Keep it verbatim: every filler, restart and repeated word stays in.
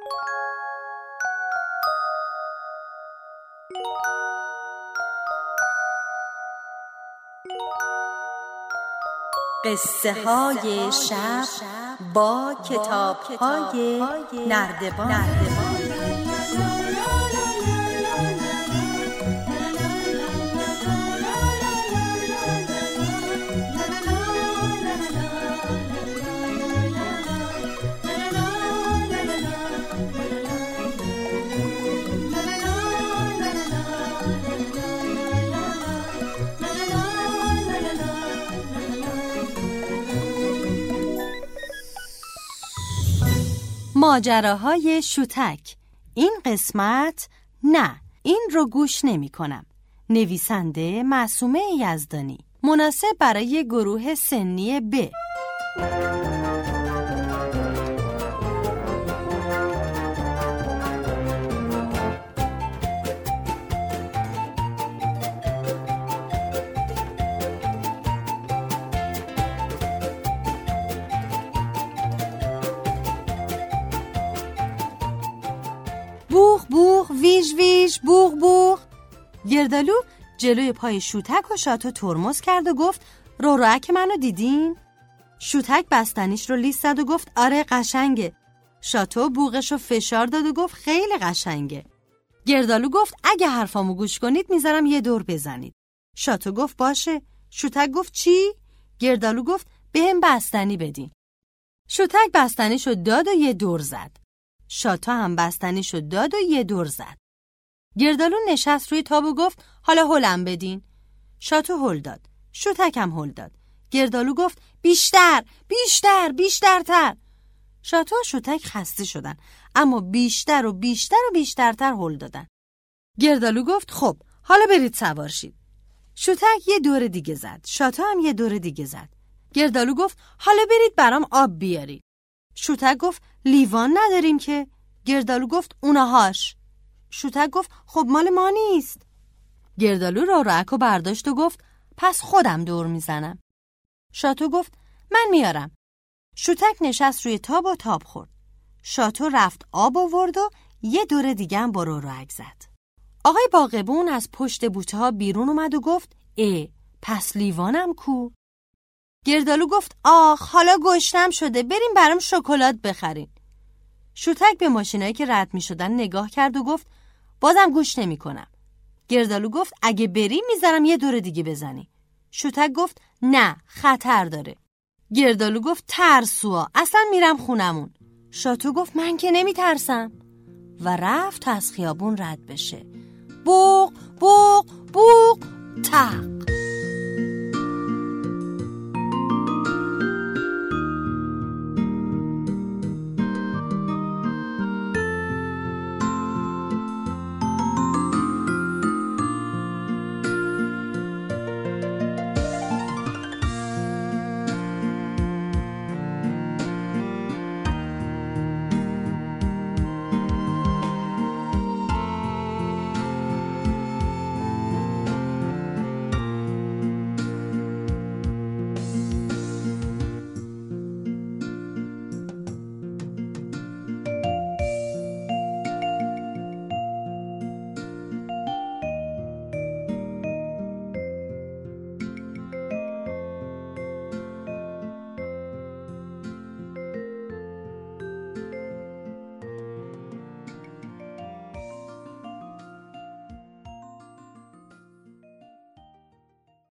قصه های شب با کتاب های نردبان. ماجراهای شوتک. این قسمت نه، این رو گوش نمی کنم. نویسنده معصومه یزدانی. مناسب برای گروه سنی ب. بوغ بوغ، ویژ ویژ، بوغ بوغ. گردالو جلوی پای شوتک و شاتو ترمز کرد و گفت رورک منو دیدین؟ شوتک بستنیش رو لیست زد و گفت آره قشنگه. شاتو بوغش رو فشار داد و گفت خیلی قشنگه. گردالو گفت اگه حرفامو گوش کنید میذارم یه دور بزنید. شاتو گفت باشه. شوتک گفت چی؟ گردالو گفت بهم بستنی بدین. شوتک بستنیشو داد و یه دور زد. شاتو هم بستنیشو داد و یه دور زد. گردالو نشست روی تاب و گفت حالا هلم بدین. شاتو هل داد. شوتک هم هل داد. گردالو گفت بیشتر بیشتر بیشترتر. شاتو و شوتک خسته شدن، اما بیشتر و بیشتر و بیشترتر هل دادن. گردالو گفت خب حالا برید سوار شید. شوتک یه دور دیگه زد. شاتو هم یه دور دیگه زد. گردالو گفت حالا برید برام آب بیارید. شوتک گفت لیوان نداریم که. گردالو گفت اونهاش. شوتک گفت خب مال ما نیست. گردالو رورکو برداشت و گفت پس خودم دور میزنم. شاتو گفت من میارم. شوتک نشست روی تاب و تاب خورد. شاتو رفت آب آورد و یه دور دیگه هم با رورک زد. آقای باغبون از پشت بوته ها بیرون اومد و گفت اه پس لیوانم کو؟ گردالو گفت آخ حالا گشنم شده، بریم برام شکلات بخرین. شوتک به ماشینایی که رد می شدن نگاه کرد و گفت بازم گوش نمی کنم. گردالو گفت اگه بریم میذارم یه دور دیگه بزنی. شوتک گفت نه خطر داره. گردالو گفت ترسوا، اصلا میرم خونمون. شاتو گفت من که نمی ترسم و رفت تا از خیابون رد بشه. بوق بوق بوق تق.